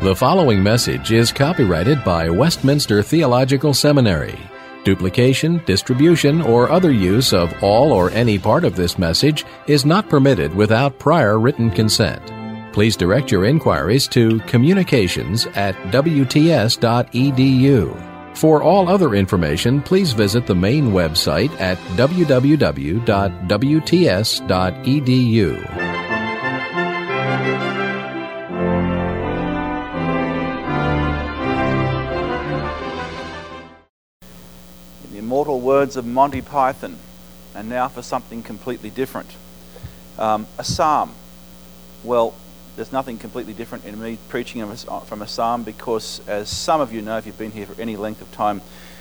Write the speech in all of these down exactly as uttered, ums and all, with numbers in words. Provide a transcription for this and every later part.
The following message is copyrighted by Westminster Theological Seminary. Duplication, distribution, or other use of all or any part of this message is not permitted without prior written consent. Please direct your inquiries to communications at w t s dot e d u. For all other information, please visit the main website at w w w dot w t s dot e d u. Immortal words of Monty Python, and now for something completely different. Um, a psalm. Well, there's nothing completely different in me preaching from a psalm because, as some of you know, if you've been here for any length of time,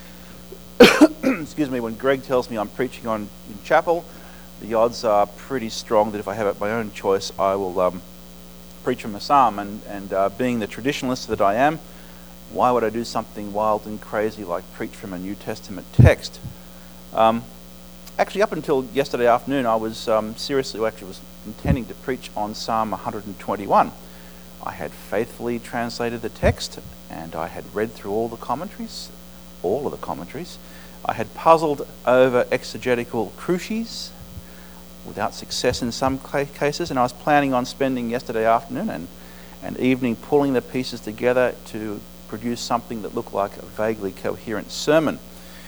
excuse me, when Greg tells me I'm preaching on in chapel, the odds are pretty strong that if I have it my own choice, I will um, preach from a psalm. And, and uh, being the traditionalist that I am, why would I do something wild and crazy like preach from a New Testament text? Um, actually, up until yesterday afternoon, I was um, seriously, well, actually was intending to preach on Psalm one hundred twenty-one. I had faithfully translated the text, and I had read through all the commentaries, all of the commentaries. I had puzzled over exegetical cruces, without success in some cases, and I was planning on spending yesterday afternoon and, and evening pulling the pieces together to produce something that looked like a vaguely coherent sermon.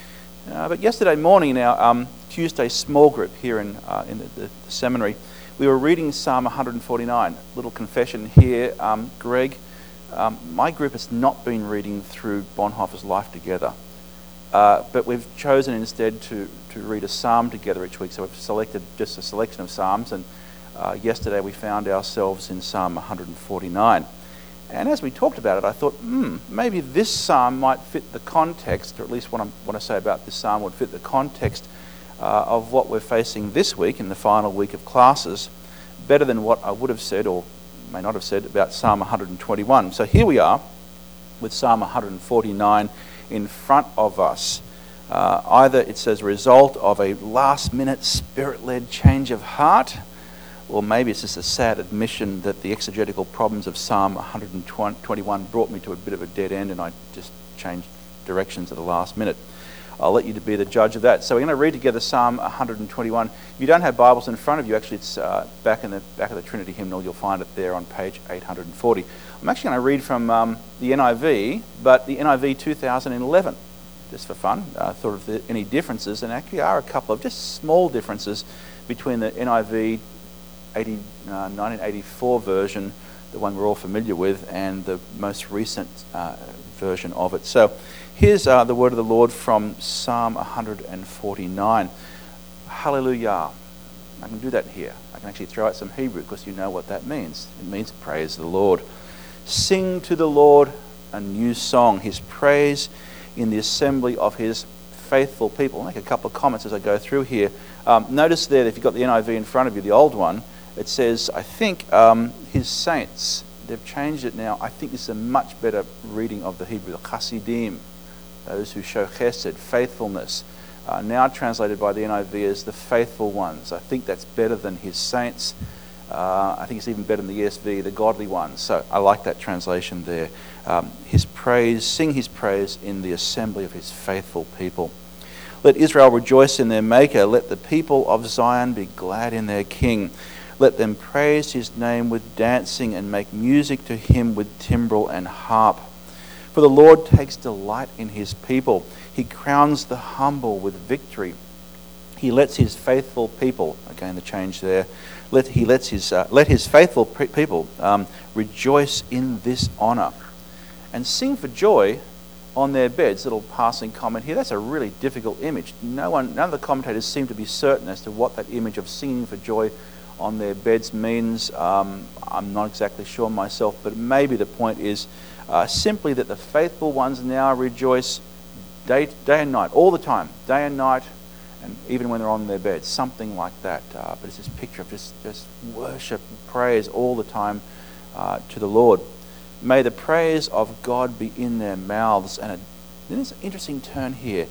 Uh, but yesterday morning in our um, Tuesday small group here in, uh, in the, the, the seminary, we were reading Psalm one hundred forty-nine. Little confession here, um, Greg, um, my group has not been reading through Bonhoeffer's Life Together, uh, but we've chosen instead to, to read a psalm together each week. So we've selected just a selection of psalms, and uh, yesterday we found ourselves in Psalm one hundred forty-nine. And as we talked about it, I thought, hmm, maybe this psalm might fit the context, or at least what, I'm, what I say about this psalm would fit the context uh, of what we're facing this week in the final week of classes, better than what I would have said, or may not have said, about Psalm one hundred twenty-one. So here we are with Psalm one hundred forty-nine in front of us. Uh, either it's as a result of a last-minute spirit-led change of heart, or maybe it's just a sad admission that the exegetical problems of Psalm one hundred twenty-one brought me to a bit of a dead end and I just changed directions at the last minute. I'll let you to be the judge of that. So we're going to read together Psalm one hundred twenty-one. If you don't have Bibles in front of you, actually it's uh, back in the back of the Trinity hymnal. You'll find it there on page eight hundred forty. I'm actually going to read from um, the N I V, but the N I V two thousand eleven, just for fun. I thought if there are any differences, and actually are a couple of just small differences between the N I V eighty, uh, nineteen eighty-four version, the one we're all familiar with, and the most recent uh, version of it. So here's uh, the word of the Lord from Psalm one hundred forty-nine. Hallelujah. I can do that here. I can actually throw out some Hebrew because you know what that means. It means praise the Lord. Sing to the Lord a new song, his praise in the assembly of his faithful people. I'll make a couple of comments as I go through here. Um, notice there that if you've got the N I V in front of you, the old one, it says, I think, um, his saints. They've changed it now. I think this is a much better reading of the Hebrew, the Chassidim, those who show chesed, faithfulness. Uh, now translated by the N I V as the faithful ones. I think that's better than his saints. Uh, I think it's even better than the E S V, the godly ones. So I like that translation there. Um, his praise, sing his praise in the assembly of his faithful people. Let Israel rejoice in their Maker. Let the people of Zion be glad in their King. Let them praise his name with dancing and make music to him with timbrel and harp. For the Lord takes delight in his people. He crowns the humble with victory. He lets his faithful people, again the change there, let, he lets his, uh, let his faithful pre- people um, rejoice in this honor and sing for joy on their beds. Little passing comment here. That's a really difficult image. No one, none of the commentators seem to be certain as to what that image of singing for joy on their beds means. Um, I'm not exactly sure myself, but maybe the point is uh, simply that the faithful ones now rejoice day, day and night, all the time, day and night, and even when they're on their beds, something like that. Uh, but it's this picture of just, just worship and praise all the time uh, to the Lord. May the praise of God be in their mouths. And a, there's an interesting turn here.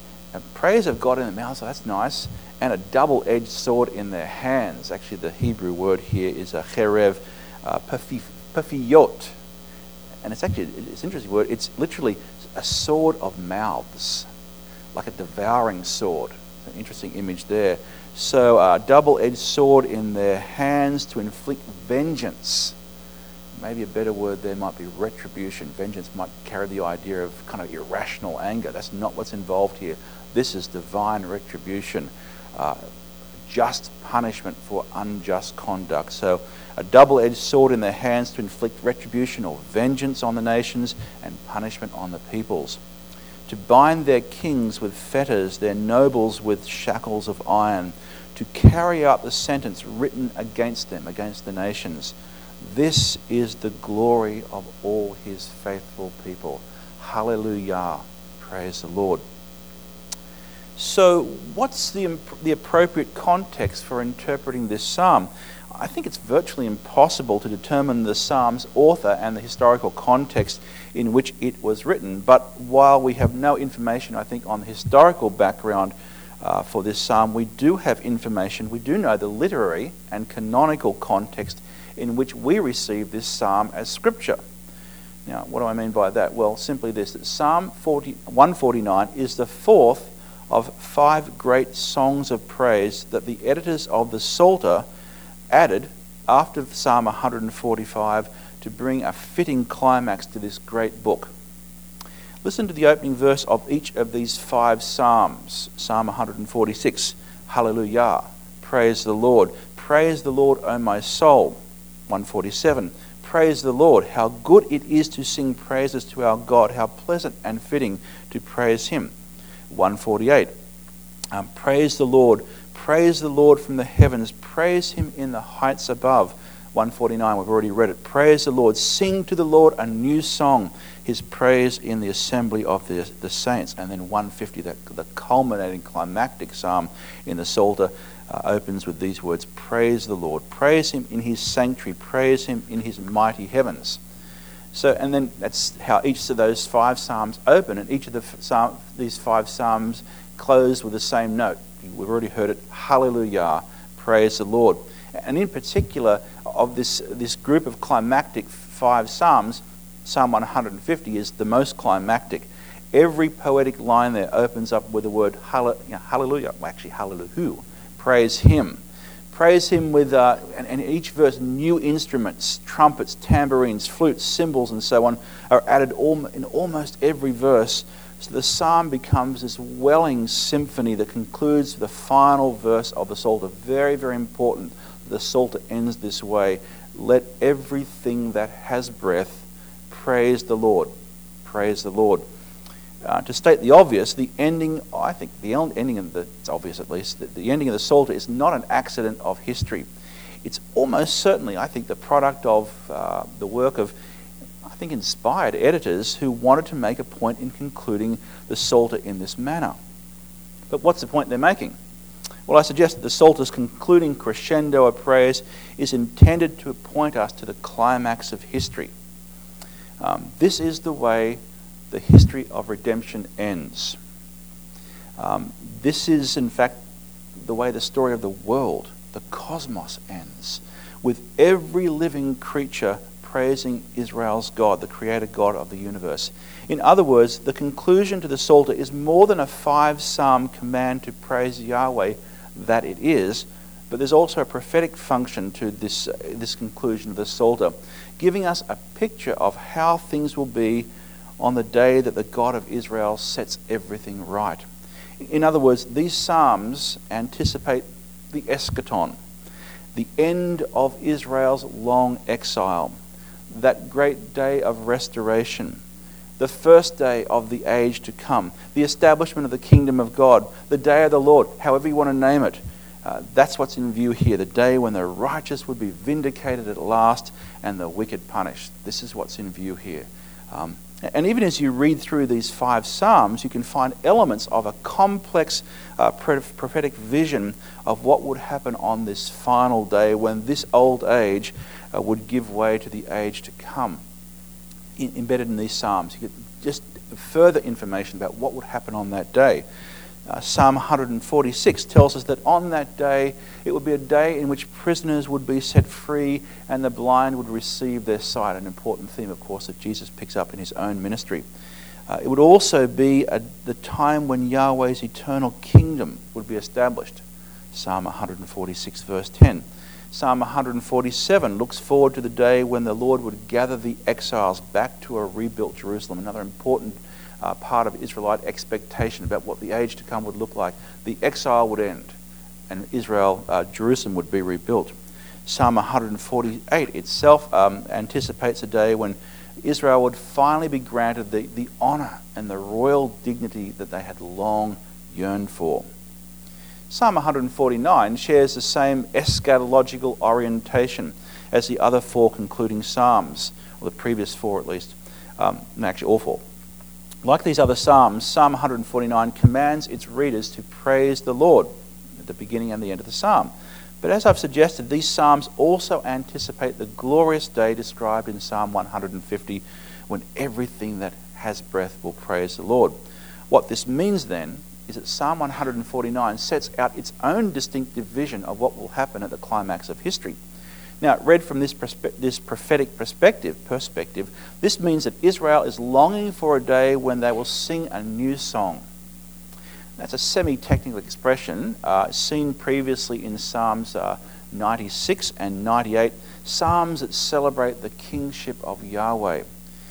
A praise of God in their mouths, so that's nice. And a double-edged sword in their hands. Actually, the Hebrew word here is a cherev uh, pafiyot. and it's actually, it's an interesting word, it's literally a sword of mouths, like a devouring sword. It's an interesting image there. So a double-edged sword in their hands to inflict vengeance. Maybe a better word there might be retribution. Vengeance might carry the idea of kind of irrational anger. That's not what's involved here. This is divine retribution, uh, just punishment for unjust conduct. So a double-edged sword in their hands to inflict retribution or vengeance on the nations and punishment on the peoples. To bind their kings with fetters, their nobles with shackles of iron, to carry out the sentence written against them, against the nations. This is the glory of all his faithful people. Hallelujah. Praise the Lord. So what's the, the appropriate context for interpreting this psalm? I think it's virtually impossible to determine the psalm's author and the historical context in which it was written. But while we have no information, I think, on the historical background uh, for this psalm, we do have information. We do know the literary and canonical context in which we receive this psalm as scripture. Now, what do I mean by that? Well, simply this, that Psalm one forty-nine is the fourth of five great songs of praise that the editors of the Psalter added after Psalm one forty-five to bring a fitting climax to this great book. Listen to the opening verse of each of these five psalms. Psalm one forty-six, Hallelujah, praise the Lord. Praise the Lord, O my soul. one forty-seven, praise the Lord. How good it is to sing praises to our God. How pleasant and fitting to praise him. one forty-eight, um, praise the Lord. Praise the Lord from the heavens. Praise him in the heights above. one forty-nine, we've already read it. Praise the Lord. Sing to the Lord a new song, his praise in the assembly of the, the saints. And then one fifty, that, the culminating climactic psalm in the Psalter, uh, opens with these words, praise the Lord. Praise him in his sanctuary. Praise him in his mighty heavens. So, and then that's how each of those five psalms open, and each of the psalm, these five psalms close with the same note. We've already heard it, Hallelujah, praise the Lord. And in particular, of this, this group of climactic five psalms, Psalm one fifty is the most climactic. Every poetic line there opens up with the word hallelujah, well, actually hallelujah, praise him. Praise him with, uh, and, and each verse, new instruments, trumpets, tambourines, flutes, cymbals, and so on, are added all, in almost every verse. So the psalm becomes this welling symphony that concludes the final verse of the Psalter. Very, very important. The Psalter ends this way. Let everything that has breath praise the Lord. Praise the Lord. Uh, to state the obvious, the ending, I think the ending of the, it's obvious at least, that the ending of the Psalter is not an accident of history. It's almost certainly, I think, the product of uh, the work of, I think, inspired editors who wanted to make a point in concluding the Psalter in this manner. But what's the point they're making? Well, I suggest that the Psalter's concluding crescendo of praise is intended to point us to the climax of history. Um, this is the way the history of redemption ends. Um, this is, in fact, the way the story of the world, the cosmos, ends, with every living creature praising Israel's God, the creator God of the universe. In other words, the conclusion to the Psalter is more than a five-psalm command to praise Yahweh that it is, but there's also a prophetic function to this, uh, this conclusion of the Psalter, giving us a picture of how things will be on the day that the God of Israel sets everything right. In other words, these psalms anticipate the eschaton, the end of Israel's long exile, that great day of restoration, the first day of the age to come, the establishment of the kingdom of God, the day of the Lord, however you want to name it. Uh, that's what's in view here, the day when the righteous would be vindicated at last and the wicked punished. This is what's in view here. Um, And even as you read through these five psalms, you can find elements of a complex uh, prophetic vision of what would happen on this final day when this old age uh, would give way to the age to come. In, embedded in these psalms, you get just further information about what would happen on that day. Uh, Psalm one forty-six tells us that on that day, it would be a day in which prisoners would be set free and the blind would receive their sight, an important theme, of course, that Jesus picks up in his own ministry. Uh, it would also be a, the time when Yahweh's eternal kingdom would be established. Psalm one forty-six, verse ten. Psalm one forty-seven looks forward to the day when the Lord would gather the exiles back to a rebuilt Jerusalem, another important uh, part of Israelite expectation about what the age to come would look like. The exile would end and Israel, uh, Jerusalem would be rebuilt. Psalm one forty-eight itself um, anticipates a day when Israel would finally be granted the, the honor and the royal dignity that they had long yearned for. Psalm one forty-nine shares the same eschatological orientation as the other four concluding psalms, or the previous four at least, um, no, actually all four. Like these other psalms, Psalm one forty-nine commands its readers to praise the Lord at the beginning and the end of the psalm. But as I've suggested, these psalms also anticipate the glorious day described in Psalm one fifty, when everything that has breath will praise the Lord. What this means then is that Psalm one forty-nine sets out its own distinctive vision of what will happen at the climax of history. Now, read from this, perspe- this prophetic perspective, perspective, this means that Israel is longing for a day when they will sing a new song. That's a semi-technical expression uh, seen previously in Psalms uh, ninety-six and ninety-eight, psalms that celebrate the kingship of Yahweh.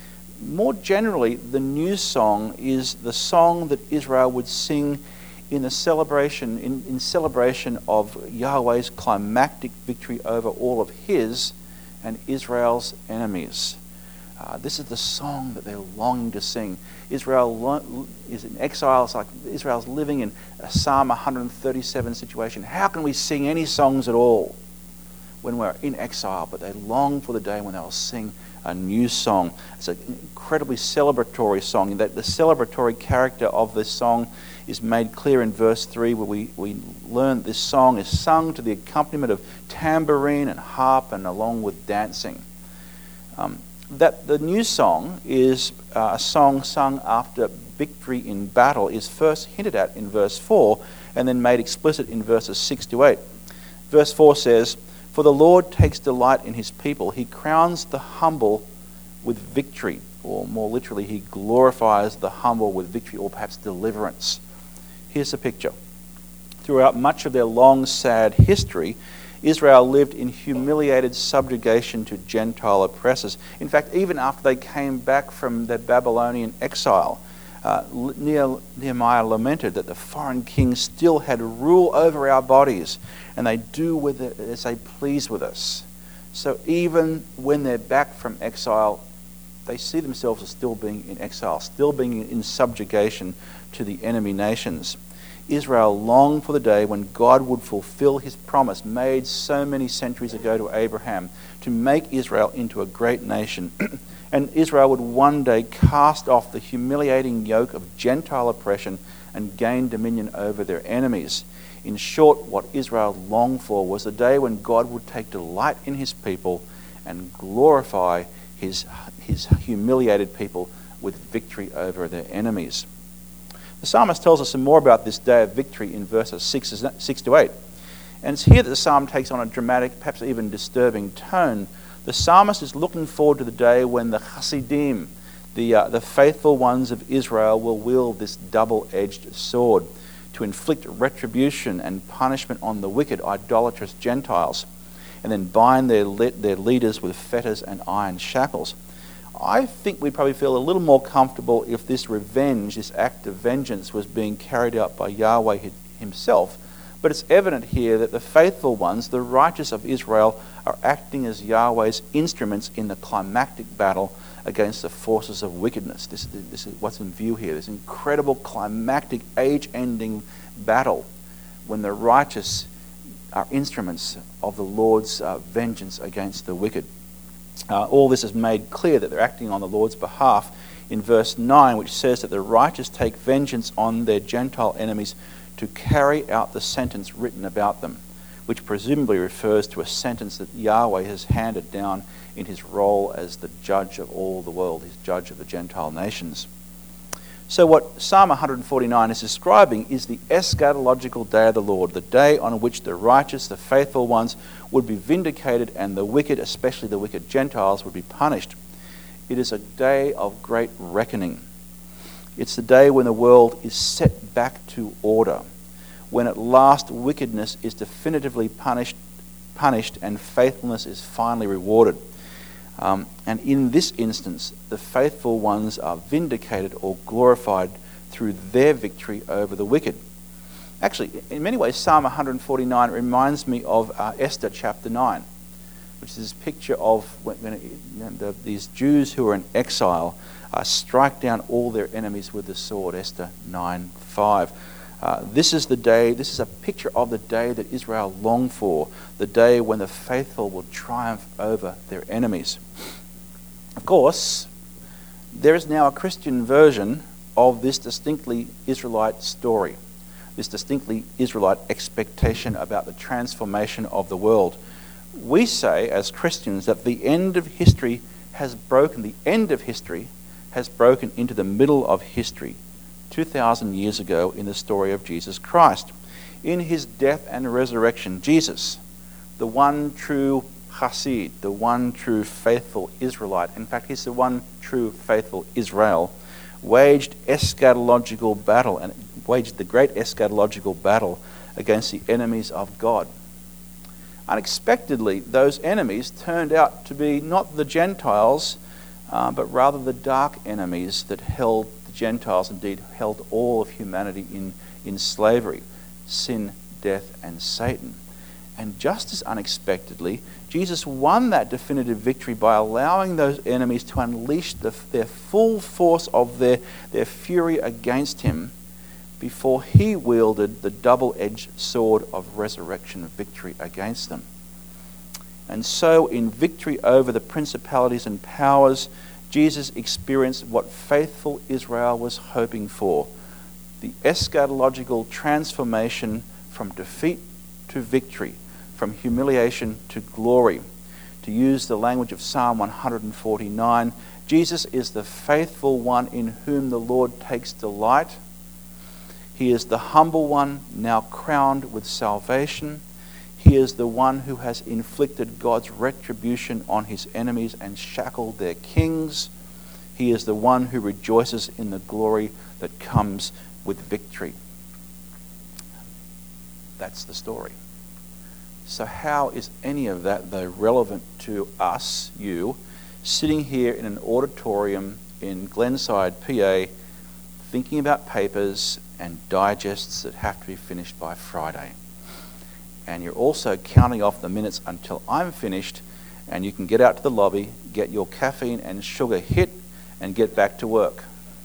More generally, the new song is the song that Israel would sing in the celebration, in, in celebration of Yahweh's climactic victory over all of his and Israel's enemies. Uh, this is the song that they're longing to sing. Israel lo- is in exile. It's like Israel's living in a Psalm one thirty-seven situation. How can we sing any songs at all when we're in exile? But they long for the day when they'll sing a new song. It's an incredibly celebratory song. That the celebratory character of this song is made clear in verse three, where we, we learn this song is sung to the accompaniment of tambourine and harp and along with dancing. Um, that the new song is uh, a song sung after victory in battle is first hinted at in verse four and then made explicit in verses six to eight. Verse four says, "For the Lord takes delight in his people. He crowns the humble with victory." Or more literally, he glorifies the humble with victory, or perhaps deliverance. Here's the picture. Throughout much of their long, sad history, Israel lived in humiliated subjugation to Gentile oppressors. In fact, even after they came back from their Babylonian exile, uh, Nehemiah lamented that the foreign kings still had rule over our bodies, and they do with it as they please with us. So even when they're back from exile, they see themselves as still being in exile, still being in subjugation to the enemy nations. Israel longed for the day when God would fulfill his promise made so many centuries ago to Abraham to make Israel into a great nation. And Israel would one day cast off the humiliating yoke of Gentile oppression and gain dominion over their enemies. In short, what Israel longed for was the day when God would take delight in his people and glorify his, his humiliated people with victory over their enemies. The psalmist tells us some more about this day of victory in verses six to eight. And it's here that the psalm takes on a dramatic, perhaps even disturbing tone. The psalmist is looking forward to the day when the Hasidim, the, uh, the faithful ones of Israel, will wield this double-edged sword to inflict retribution and punishment on the wicked, idolatrous Gentiles, and then bind their, le- their leaders with fetters and iron shackles. I think we'd probably feel a little more comfortable if this revenge, this act of vengeance, was being carried out by Yahweh himself. But it's evident here that the faithful ones, the righteous of Israel, are acting as Yahweh's instruments in the climactic battle against the forces of wickedness. This, this is what's in view here, this incredible climactic age-ending battle when the righteous are instruments of the Lord's uh, vengeance against the wicked. Uh, all this is made clear that they're acting on the Lord's behalf in verse nine, which says that the righteous take vengeance on their Gentile enemies to carry out the sentence written about them, which presumably refers to a sentence that Yahweh has handed down in his role as the judge of all the world, his judge of the Gentile nations. So what Psalm one forty-nine is describing is the eschatological day of the Lord, the day on which the righteous, the faithful ones, would be vindicated and the wicked, especially the wicked Gentiles, would be punished. It is a day of great reckoning. It's the day when the world is set back to order, when at last wickedness is definitively punished, punished and faithfulness is finally rewarded. Um, and in this instance, the faithful ones are vindicated or glorified through their victory over the wicked. Actually, in many ways, Psalm one forty-nine reminds me of uh, Esther chapter nine, which is this picture of when, when it, you know, the, these Jews who are in exile uh, strike down all their enemies with the sword, Esther nine five. Uh, this is the day, this is a picture of the day that Israel longed for, the day when the faithful will triumph over their enemies. Of course, there is now a Christian version of this distinctly Israelite story, this distinctly Israelite expectation about the transformation of the world. We say, as Christians, that the end of history has broken, the end of history has broken into the middle of history, two thousand years ago in the story of Jesus Christ. In his death and resurrection, Jesus, the one true Hasid, the one true faithful Israelite, in fact, he's the one true faithful Israel, waged eschatological battle and waged the great eschatological battle against the enemies of God. Unexpectedly, those enemies turned out to be not the Gentiles, uh, but rather the dark enemies that held the Gentiles, indeed held all of humanity in, in slavery: sin, death, and Satan. And just as unexpectedly, Jesus won that definitive victory by allowing those enemies to unleash the, their full force of their, their fury against him before he wielded the double-edged sword of resurrection victory against them. And so, in victory over the principalities and powers, Jesus experienced what faithful Israel was hoping for: the eschatological transformation from defeat to victory, from humiliation to glory. To use the language of Psalm one forty-nine, Jesus is the faithful one in whom the Lord takes delight. He is the humble one, now crowned with salvation. He is the one who has inflicted God's retribution on his enemies and shackled their kings. He is the one who rejoices in the glory that comes with victory. That's the story. So how is any of that, though, relevant to us, you, sitting here in an auditorium in Glenside, P A, thinking about papers and digests that have to be finished by Friday? And you're also counting off the minutes until I'm finished, and you can get out to the lobby, get your caffeine and sugar hit, and get back to work.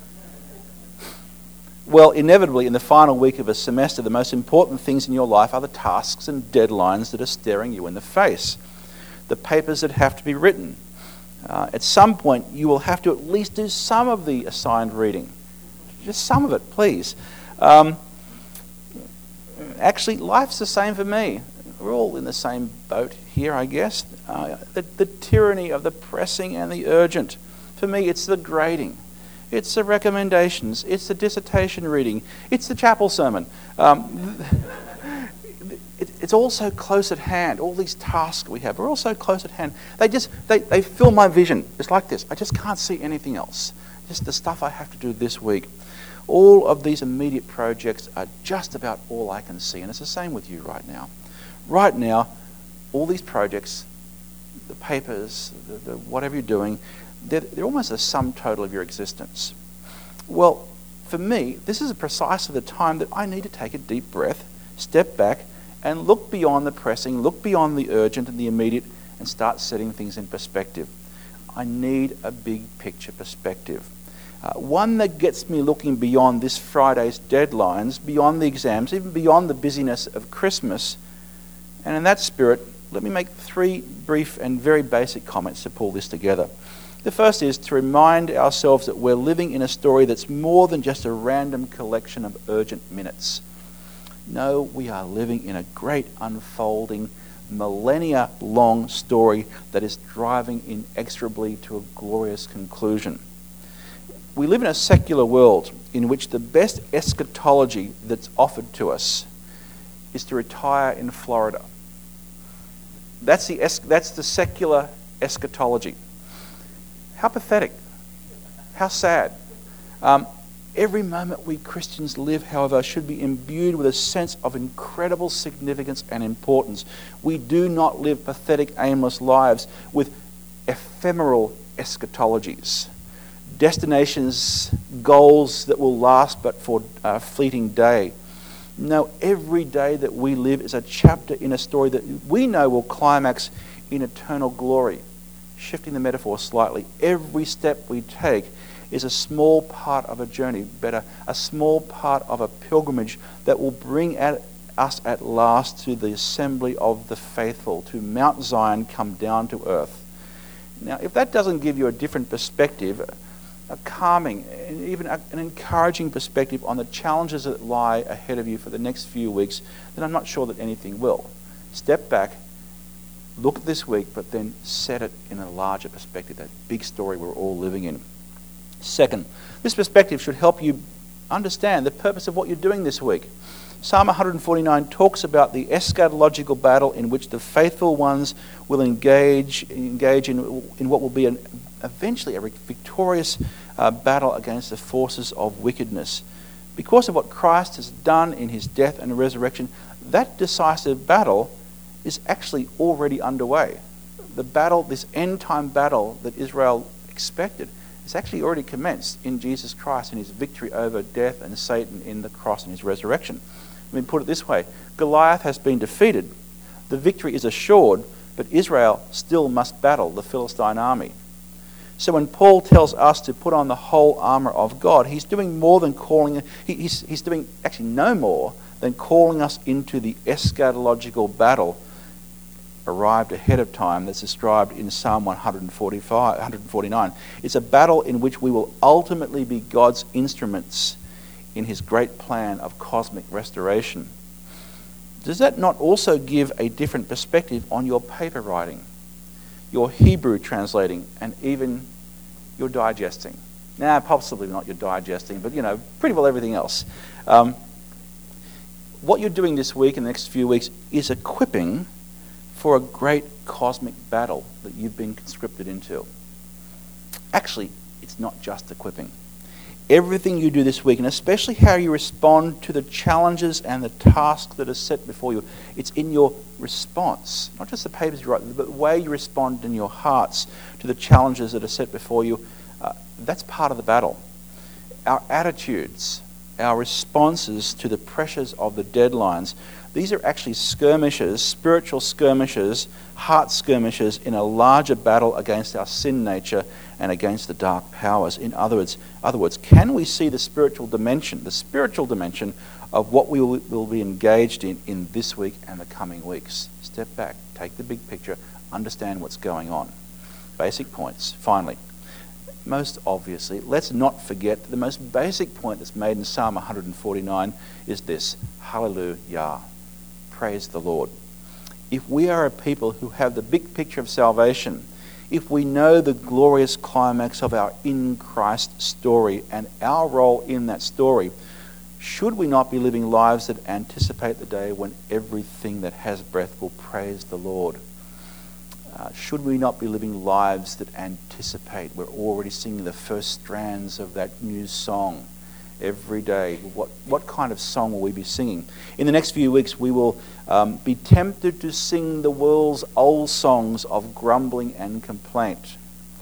Well, inevitably, in the final week of a semester, the most important things in your life are the tasks and deadlines that are staring you in the face, the papers that have to be written. Uh, at some point, you will have to at least do some of the assigned reading. Just some of it, please. Um, actually, life's the same for me. We're all in the same boat here, I guess. Uh, the, the tyranny of the pressing and the urgent. For me, it's the grading. It's the recommendations. It's the dissertation reading. It's the chapel sermon. Um, it, it's all so close at hand. All these tasks we have are all so close at hand. They just, they, they fill my vision. It's like this. I just can't see anything else. Just the stuff I have to do this week. All of these immediate projects are just about all I can see. And it's the same with you right now. Right now, all these projects, the papers, the, the whatever you're doing, they're, they're almost a sum total of your existence. Well, for me, this is precisely the time that I need to take a deep breath, step back, and look beyond the pressing, look beyond the urgent and the immediate, and start setting things in perspective. I need a big picture perspective. Uh, one that gets me looking beyond this Friday's deadlines, beyond the exams, even beyond the busyness of Christmas. And in that spirit, let me make three brief and very basic comments to pull this together. The first is to remind ourselves that we're living in a story that's more than just a random collection of urgent minutes. No, we are living in a great unfolding, millennia-long story that is driving inexorably to a glorious conclusion. we live in a secular world in which the best eschatology that's offered to us is to retire in Florida. That's the, es- that's the secular eschatology. How pathetic. How sad. Um, every moment we Christians live, however, should be imbued with a sense of incredible significance and importance. We do not live pathetic, aimless lives with ephemeral eschatologies. Destinations, goals that will last but for a fleeting day. No, every day that we live is a chapter in a story that we know will climax in eternal glory. Shifting the metaphor slightly, every step we take is a small part of a journey, better, a small part of a pilgrimage that will bring at us at last to the assembly of the faithful, to Mount Zion come down to earth. Now, if that doesn't give you a different perspective, a calming and even a, an encouraging perspective on the challenges that lie ahead of you for the next few weeks, then I'm not sure that anything will. Step back, look at this week, but then set it in a larger perspective, that big story we're all living in. Second, this perspective should help you understand the purpose of what you're doing this week. Psalm one forty-nine talks about the eschatological battle in which the faithful ones will engage engage in, in what will be an, eventually a victorious uh, battle against the forces of wickedness. Because of what Christ has done in his death and resurrection, that decisive battle is actually already underway. The battle, this end-time battle that Israel expected, is actually already commenced in Jesus Christ and his victory over death and Satan in the cross and his resurrection. Let me put it this way. Goliath has been defeated. The victory is assured, but Israel still must battle the Philistine army. So when Paul tells us to put on the whole armour of God, he's doing more than calling, he, he's, he's doing actually no more than calling us into the eschatological battle arrived ahead of time that's described in Psalm one forty-five, one forty-nine. It's a battle in which we will ultimately be God's instruments in his great plan of cosmic restoration. Does that not also give a different perspective on your paper writing, your Hebrew translating, and even your digesting? Now, possibly not your digesting, but, you know, pretty well everything else. Um, what you're doing this week and the next few weeks is equipping for a great cosmic battle that you've been conscripted into. Actually, it's not just equipping. Everything you do this week, and especially how you respond to the challenges and the tasks that are set before you, it's in your response, not just the papers you write, but the way you respond in your hearts to the challenges that are set before you. Uh, that's part of the battle. Our attitudes, our responses to the pressures of the deadlines, these are actually skirmishes, spiritual skirmishes, heart skirmishes in a larger battle against our sin nature and against the dark powers. In other words, other words, can we see the spiritual dimension, the spiritual dimension of what we will, will be engaged in in this week and the coming weeks? Step back, take the big picture, understand what's going on. Basic points. Finally, most obviously, let's not forget the most basic point that's made in Psalm one forty-nine is this: Hallelujah. Praise the Lord. If we are a people who have the big picture of salvation, if we know the glorious climax of our in Christ story and our role in that story, should we not be living lives that anticipate the day when everything that has breath will praise the Lord? Uh, should we not be living lives that anticipate? We're already singing the first strands of that new song every day. What what kind of song will we be singing? In the next few weeks, we will um, be tempted to sing the world's old songs of grumbling and complaint.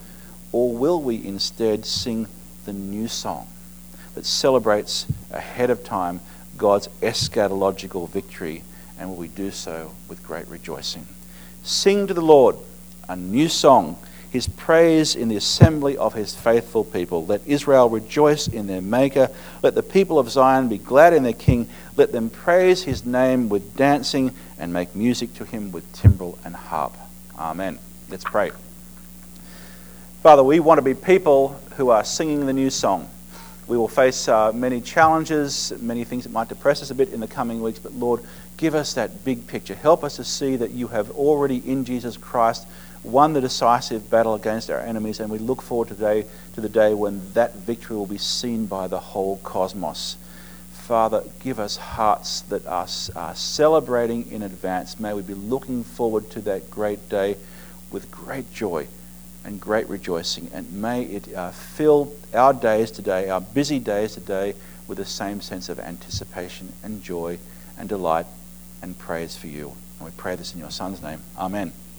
Or will we instead sing the new song that celebrates ahead of time God's eschatological victory, and will we do so with great rejoicing? Sing to the Lord a new song, his praise in the assembly of his faithful people. Let Israel rejoice in their Maker. Let the people of Zion be glad in their King. Let them praise his name with dancing and make music to him with timbrel and harp. Amen. Let's pray. Father, we want to be people who are singing the new song. We will face uh, many challenges, many things that might depress us a bit in the coming weeks, but Lord, give us that big picture. Help us to see that you have already in Jesus Christ won the decisive battle against our enemies, and we look forward today to the day when that victory will be seen by the whole cosmos. Father, give us hearts that are, are celebrating in advance. May we be looking forward to that great day with great joy and great rejoicing. And may it uh, fill our days today, our busy days today, with the same sense of anticipation and joy and delight and praise for you. And we pray this in your Son's name. Amen.